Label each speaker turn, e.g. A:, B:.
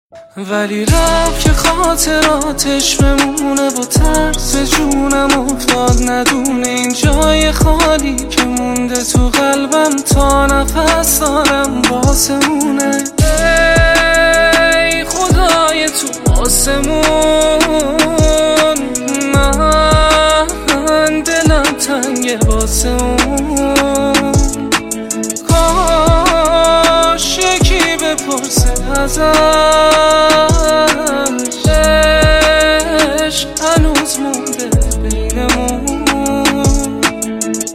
A: ولی رفت که خاطراتش بمونه، با ترس جونم افتاد ندونه این جای خالی که مونده تو قلبم تا نفس دارم واسمونه. ای خدای تو آسمون، من دلم تنگه واسه اون. کاش یکی بپرسه ازم